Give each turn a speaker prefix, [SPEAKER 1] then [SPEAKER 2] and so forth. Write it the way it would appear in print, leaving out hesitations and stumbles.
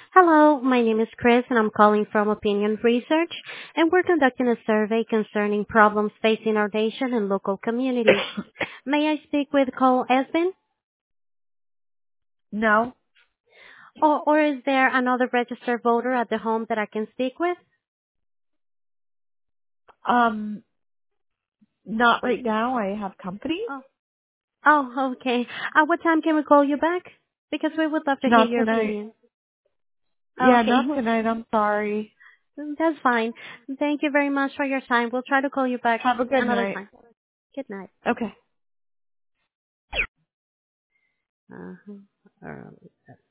[SPEAKER 1] Hello, my name is Chris and I'm calling from Opinion Research and we're conducting a survey concerning problems facing our nation and local communities. May I speak with Cole Esbin?
[SPEAKER 2] No,
[SPEAKER 1] Or is there another registered voter at the home that I can speak with?
[SPEAKER 2] um, not right now. I have company.
[SPEAKER 1] Oh, okay. What time can we call you back? Because we would love to hear
[SPEAKER 2] Not
[SPEAKER 1] your
[SPEAKER 2] tonight.
[SPEAKER 1] opinion.
[SPEAKER 2] Yeah,
[SPEAKER 1] Okay,
[SPEAKER 2] not tonight. I'm sorry.
[SPEAKER 1] that's fine. Thank you very much for your time. We'll try to call you back
[SPEAKER 2] Have a good
[SPEAKER 1] another
[SPEAKER 2] night.
[SPEAKER 1] time. Good night.
[SPEAKER 2] Okay.
[SPEAKER 1] Uh-huh.